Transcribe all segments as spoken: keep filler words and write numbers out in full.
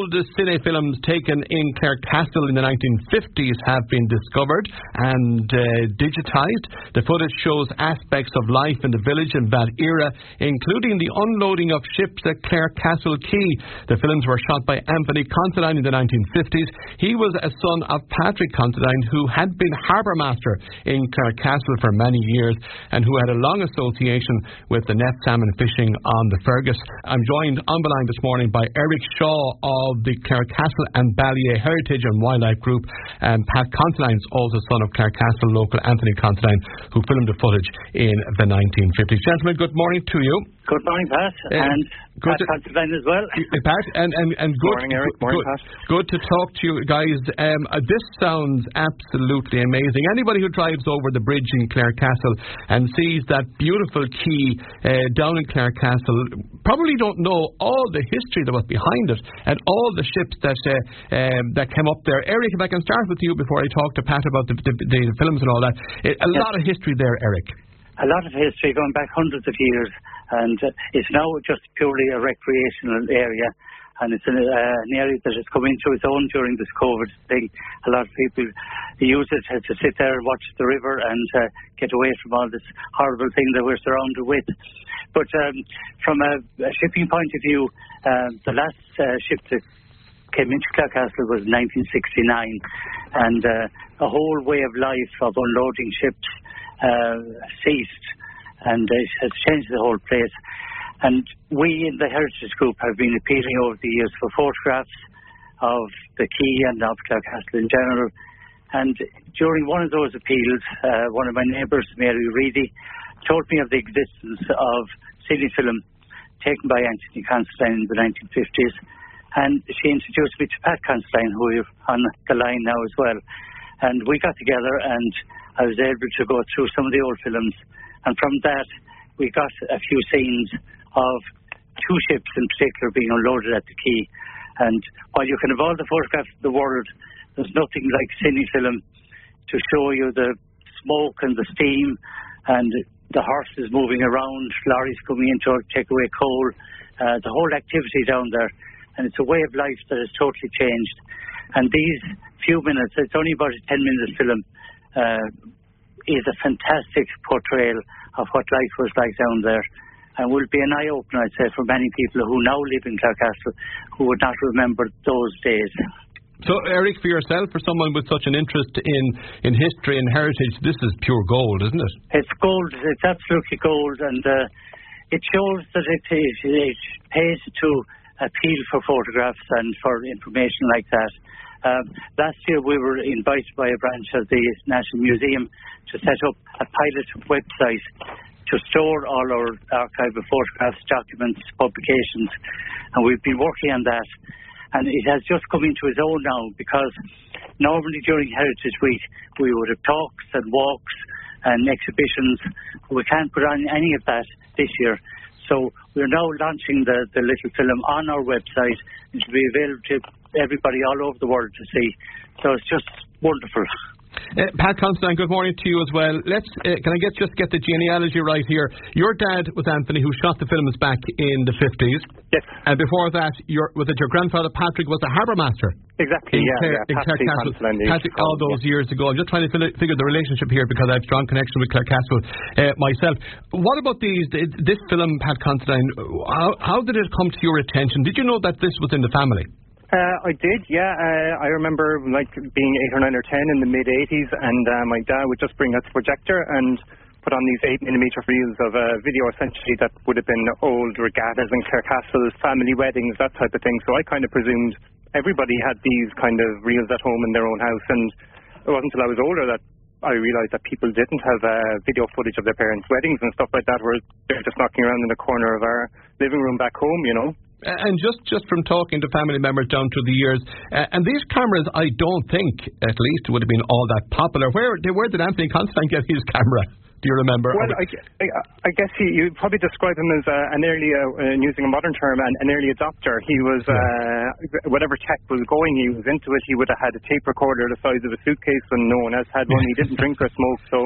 old cine films taken in Clarecastle in the nineteen fifties have been discovered and uh, digitised. The footage shows aspects of life in the village in that era, including the unloading of ships at Clarecastle Quay. The films were shot by Anthony Considine in the nineteen fifties. He was a son of Patrick Considine, who had been harbour master in Clarecastle for many years and who had a long association with the net salmon fishing on the Fergus. I'm joined on the line this morning by Eric Shaw of the Clarecastle and Ballier Heritage and Wildlife Group, and Pat Considine, also son of Clarecastle local Anthony Considine, who filmed the footage in the nineteen fifties. Gentlemen, good morning to you. Good morning, Pat, uh, and Pat Considine as well. Uh, Pat, and, and, and good, morning, Eric. Morning, good, Pat. Good to talk to you guys. Um, uh, this sounds absolutely amazing. Anybody who drives over the bridge in Clarecastle and sees that beautiful quay uh, down in Clarecastle probably don't know all the history that was behind it and all the ships that uh, um, that came up there. Eric, if I can start with you before I talk to Pat about the, the, the films and all that. It, a yes. lot of history there, Eric. A lot of history going back hundreds of years, and uh, it's now just purely a recreational area, and it's an, uh, an area that has come into its own during this COVID thing. A lot of people use it to, to sit there and watch the river and uh, get away from all this horrible thing that we're surrounded with. But um, from a, a shipping point of view, uh, the last uh, ship that came into Clarecastle was nineteen sixty-nine, and uh, a whole way of life of unloading ships uh, ceased, and it has changed the whole place. And we in the Heritage Group have been appealing over the years for photographs of the quay and of Clarecastle in general. And during one of those appeals, uh, one of my neighbours, Mary Reedy, told me of the existence of cine film taken by Anthony Considine in the nineteen fifties. And she introduced me to Pat Considine, who is on the line now as well. And we got together and I was able to go through some of the old films. And from that, we got a few scenes of two ships in particular being unloaded at the quay. And while you can have all the photographs of the world, there's nothing like cine film to show you the smoke and the steam and the horses moving around, lorries coming in to take away coal, uh, the whole activity down there. And it's a way of life that has totally changed. And these few minutes, it's only about a ten minute film, uh, is a fantastic portrayal of what life was like down there. And will be an eye-opener, I'd say, for many people who now live in Clarecastle who would not remember those days. So, Eric, for yourself, for someone with such an interest in, in history and heritage, this is pure gold, isn't it? It's gold. It's absolutely gold. And uh, it shows that it, is, it pays to appeal for photographs and for information like that. Um, last year we were invited by a branch of the National Museum to set up a pilot website to store all our archive of photographs, documents, publications, and we've been working on that. And it has just come into its own now, because normally during Heritage Week we would have talks and walks and exhibitions. We can't put on any of that this year. So we're now launching the, the little film on our website. It will be available to everybody all over the world to see. So it's just wonderful. Uh, Pat Considine, good morning to you as well. Let's uh, can I get just get the genealogy right here? Your dad was Anthony, who shot the films back in the fifties. Yes. And before that, your was it your grandfather Patrick was a harbour master? Exactly. In yeah. Clare, yeah. in Patrick, Clarecastle. Patrick, all those yeah. years ago. I'm just trying to figure the relationship here because I have strong connection with Clarecastle uh, myself. What about these? This film, Pat Considine? How, how did it come to your attention? Did you know that this was in the family? Uh, I did, yeah. Uh, I remember like being eight or nine or ten in the mid eighties, and uh, my dad would just bring out the projector and put on these eight millimeter reels of a uh, video essentially that would have been old regattas and Clarecastles, family weddings, that type of thing. So I kind of presumed everybody had these kind of reels at home in their own house, and it wasn't until I was older that I realised that people didn't have uh, video footage of their parents' weddings and stuff like that, where they're just knocking around in the corner of our living room back home, you know. And just, just from talking to family members down through the years, uh, and these cameras, I don't think, at least, would have been all that popular. Where, where did Anthony Considine get his camera? Do you remember? Well, I, I, I guess he, you'd probably describe him as uh, an early, uh, using a modern term, an, an early adopter. He was, uh, whatever tech was going, he was into it. He would have had a tape recorder the size of a suitcase when no one else had one. He didn't drink or smoke, so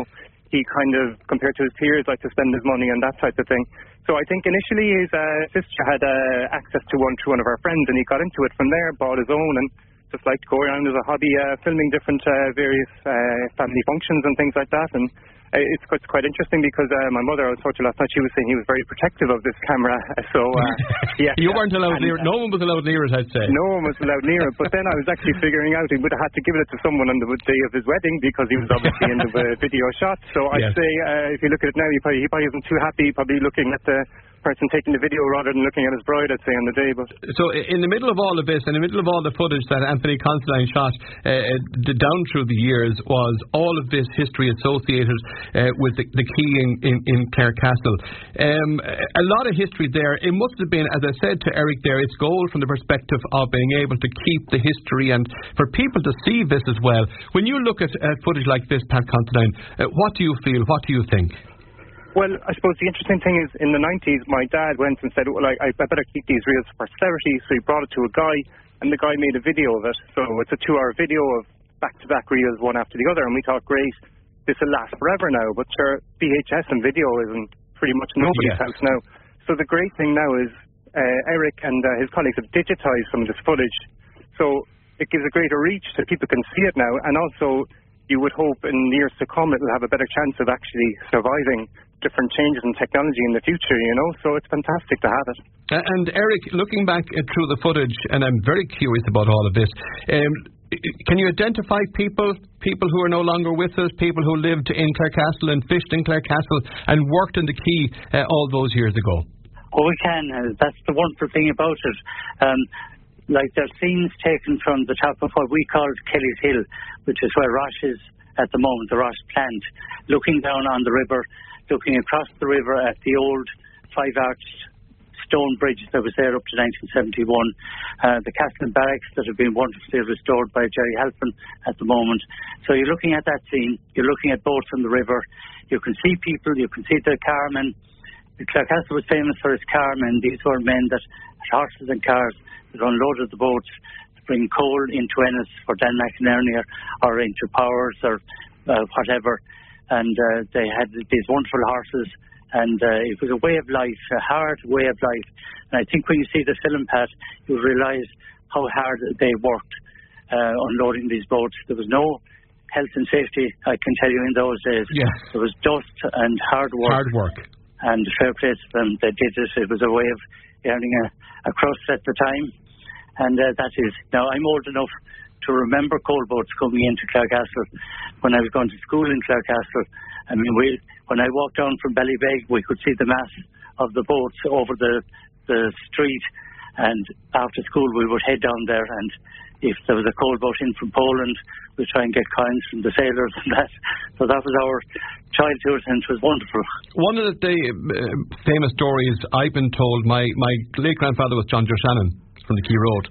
he kind of, compared to his peers, liked to spend his money on that type of thing. So I think initially his uh, sister had uh, access to one through one of our friends, and he got into it from there, bought his own, and just liked to go around as a hobby, uh, filming different uh, various uh, family functions and things like that. And uh, it's, it's quite interesting because uh, my mother, I was talking to last night, she was saying he was very protective of this camera. So uh, yeah, you weren't allowed and, near. No one was allowed near it, I'd say. No one was allowed near it. But then I was actually figuring out he would have had to give it to someone on the day of his wedding because he was obviously in the uh, video shot. So I'd yes. say uh, if you look at it now, he probably, he probably isn't too happy, probably looking at the person taking the video rather than looking at his bride, I'd say, on the day. But so in the middle of all of this, in the middle of all the footage that Anthony Considine shot uh, down through the years, was all of this history associated uh, with the, the quay in, in, in Clarecastle. Um, a lot of history there. It must have been, as I said to Eric there, its goal from the perspective of being able to keep the history and for people to see this as well. When you look at uh, footage like this, Pat Considine, uh, what do you feel? What do you think? Well, I suppose the interesting thing is, in the nineties, my dad went and said, well, I, I better keep these reels for posterity, so he brought it to a guy, and the guy made a video of it. So it's a two-hour video of back-to-back reels, one after the other, and we thought, great, this will last forever now, but sure, V H S and video is in pretty much nobody's yes. house now. So the great thing now is uh, Eric and uh, his colleagues have digitised some of this footage, so it gives a greater reach so people can see it now, and also you would hope in years to come it will have a better chance of actually surviving different changes in technology in the future, you know, so it's fantastic to have it. Uh, and Eric, looking back uh, through the footage, and I'm very curious about all of this, um, can you identify people, people who are no longer with us, people who lived in Clarecastle and fished in Clarecastle and worked in the quay uh, all those years ago? Oh, we can. Uh, that's the wonderful thing about it. Um, like there are scenes taken from the top of what we call Kelly's Hill, which is where Rosh is at the moment, the Rosh plant, looking down on the river, looking across the river at the old five-arched stone bridge that was there up to nineteen seventy-one, uh, the castle and barracks that have been wonderfully restored by Jerry Halpin at the moment. So you're looking at that scene, you're looking at boats on the river, you can see people, you can see the carmen. Clarecastle was famous for its carmen. These were men that had horses and cars that unloaded the boats to bring coal into Ennis for Dan McInerney or, or into Powers or uh, whatever. And uh, they had these wonderful horses, and uh, it was a way of life, a hard way of life. And I think when you see the film, Pat, you realise how hard they worked uh, unloading these boats. There was no health and safety, I can tell you, in those days. Yes. There was dust and hard work. Hard work. And fair play to them, they did it. It was a way of earning a, a crust at the time. And uh, that is, now I'm old enough to remember coal boats coming into Clarecastle when I was going to school in Clarecastle. I mean, we, when I walked down from Ballybeg, we could see the mass of the boats over the, the street, and after school we would head down there, and if there was a coal boat in from Poland, we'd try and get coins from the sailors and that. So that was our childhood, and it was wonderful. One of the uh, famous stories I've been told, my, my late grandfather was John Shannon from the Quay Road.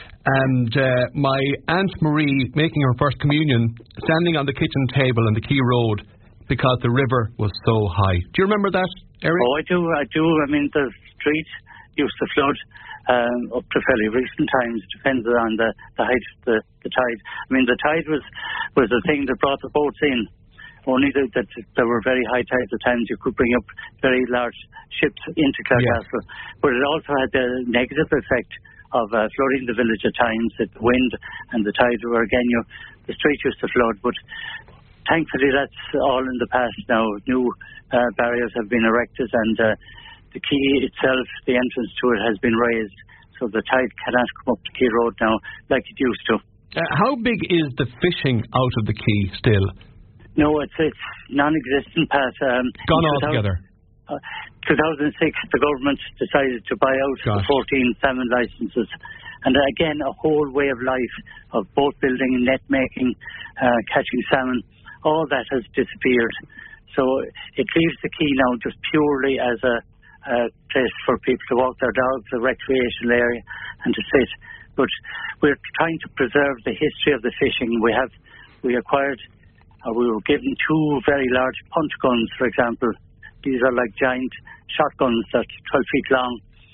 And uh, my Aunt Marie making her first communion, standing on the kitchen table on the Quay Road because the river was so high. Do you remember that, Eric? Oh, I do, I do. I mean, the street used to flood um, up to fairly recent times, depends on the, the height of the, the tide. I mean, the tide was, was the thing that brought the boats in. Only that, that there were very high tides at times. You could bring up very large ships into Clarecastle. Yeah. But it also had the negative effect of uh, flooding the village at times. The wind and the tide were, again, you, the street used to flood. But thankfully that's all in the past now. New uh, barriers have been erected, and uh, the quay itself, the entrance to it, has been raised, so the tide cannot come up the Quay Road now like it used to. Uh, how big is the fishing out of the quay still? No, it's it's non-existent, Pat. Um, Gone altogether? Uh, two thousand six, the government decided to buy out Gosh. the fourteen salmon licences. And again, a whole way of life of boat building, net making, uh, catching salmon, all that has disappeared. So it leaves the quay now just purely as a, a place for people to walk their dogs, a recreational area, and to sit. But we're trying to preserve the history of the fishing. We have, we acquired, uh, we were given two very large punch guns, for example. These are like giant shotguns that are twelve feet long.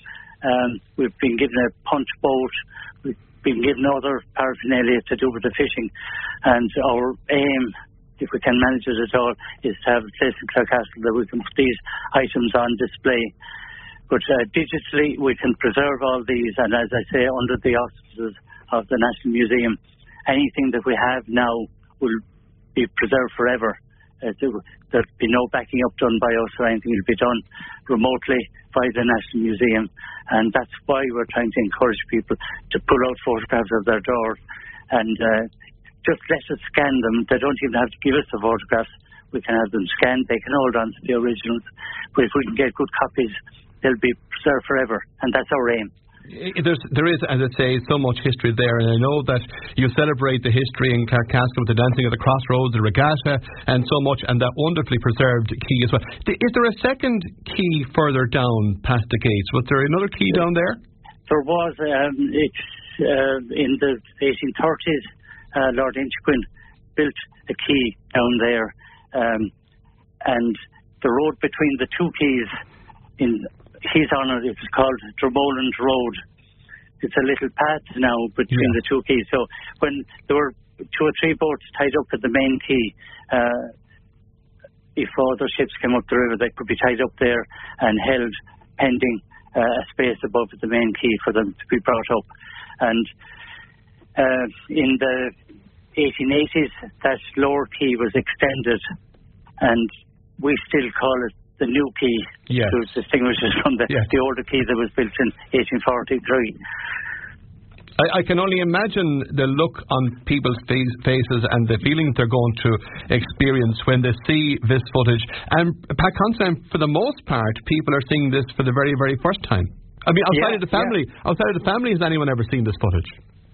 Um, we've been given a punch boat. We've been given other paraphernalia to do with the fishing. And our aim, if we can manage it at all, is to have a place in Clarecastle that we can put these items on display. But uh, digitally, we can preserve all these, and as I say, under the auspices of the National Museum, anything that we have now will be preserved forever. Uh, there'll be no backing up done by us or anything. It'll be done remotely by the National Museum, and that's why we're trying to encourage people to pull out photographs of their doors and uh, just let us scan them. They don't even have to give us the photographs. We can have them scanned. They can hold on to the originals. But if we can get good copies, they'll be preserved forever, and that's our aim. There's, there is, as I say, so much history there, and I know that you celebrate the history in Clarecastle with the Dancing at the Crossroads, the regatta, and so much, and that wonderfully preserved quay as well. Is there a second quay further down past the gates? Was there another quay down there? There was. Um, it's uh, in the eighteen thirties. Uh, Lord Inchiquin built a quay down there, um, and the road between the two quays in his honour, it was called Dromoland Road. It's a little path now between yeah. the two quays. So when there were two or three boats tied up at the main quay, uh, if other ships came up the river, they could be tied up there and held pending uh, a space above the main quay for them to be brought up. And uh, in the eighteen eighties, that lower quay was extended, and we still call it the new quay, yes. to distinguish it from the, yes. the older quay that was built in eighteen forty-three. I, I can only imagine the look on people's face, faces and the feelings they're going to experience when they see this footage. And Pat Considine, for the most part, people are seeing this for the very, very first time. I mean, outside yeah, of the family, yeah. outside of the family, has anyone ever seen this footage?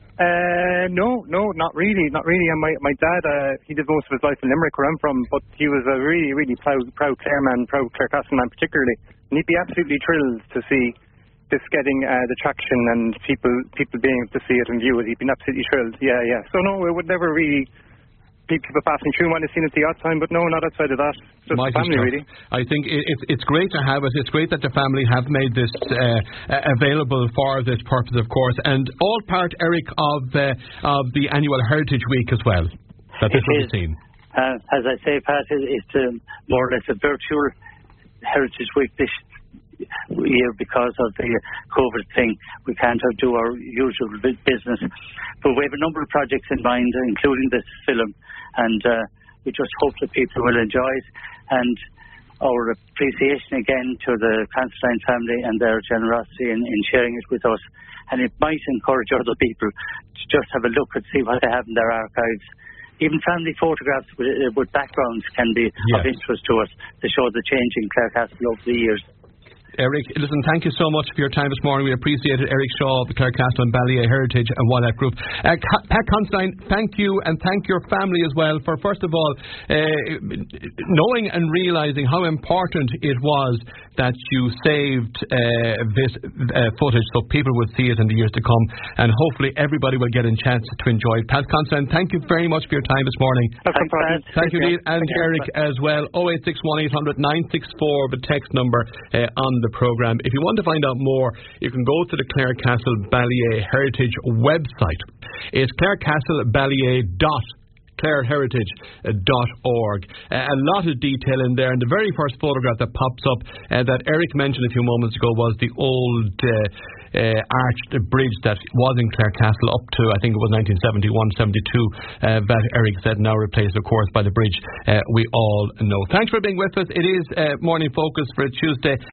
Uh, no, no, not really, not really. And my my dad, uh, he did most of his life in Limerick, where I'm from, but he was a really, really proud, proud Clare man, proud Clarecastle man particularly. And he'd be absolutely thrilled to see this getting uh, the traction and people people being able to see it and view it. He'd been absolutely thrilled. Yeah, yeah. So no, it would never really be people passing through might have seen it the odd time, but no, not outside of that. Just the family, stuff. Really. I think it, it's it's great to have it. It's great that the family have made this uh, available for this purpose, of course, and all part, Eric, of uh, of the annual Heritage Week as well. That this will be seen. Uh, as I say, Pat, it's um, more or less a virtual Heritage Week this year because of the COVID thing. We can't do our usual business, but we have a number of projects in mind, including this film, and uh, we just hope that people will enjoy it. And our appreciation again to the Considine family and their generosity in, in sharing it with us. And it might encourage other people to just have a look and see what they have in their archives. Even family photographs with, uh, with backgrounds can be yes. of interest to us to show the change in Clarecastle over the years. Eric, listen, thank you so much for your time this morning. We appreciate it. Eric Shaw of the Clarecastle and Ballyea Heritage and Wildlife Group. Uh, Pat Considine, thank you, and thank your family as well for, first of all, uh, knowing and realising how important it was that you saved uh, this uh, footage so people would see it in the years to come, and hopefully everybody will get a chance to enjoy it. Pat Considine, thank you very much for your time this morning. Thanks, Pat. Thank you, Neil, and Eric as well. oh eight six one, eight hundred, nine six four, the text number uh, on the programme. If you want to find out more, you can go to the Clarecastle Ballyea Heritage website. It's clarecastle ballyea dot clare heritage dot org. Uh, a lot of detail in there, and the very first photograph that pops up uh, that Eric mentioned a few moments ago was the old uh, uh, arched bridge that was in Clarecastle up to, I think it was nineteen seventy-one seventy-two, uh, that Eric said now replaced, of course, by the bridge uh, we all know. Thanks for being with us. It is uh, Morning Focus for Tuesday.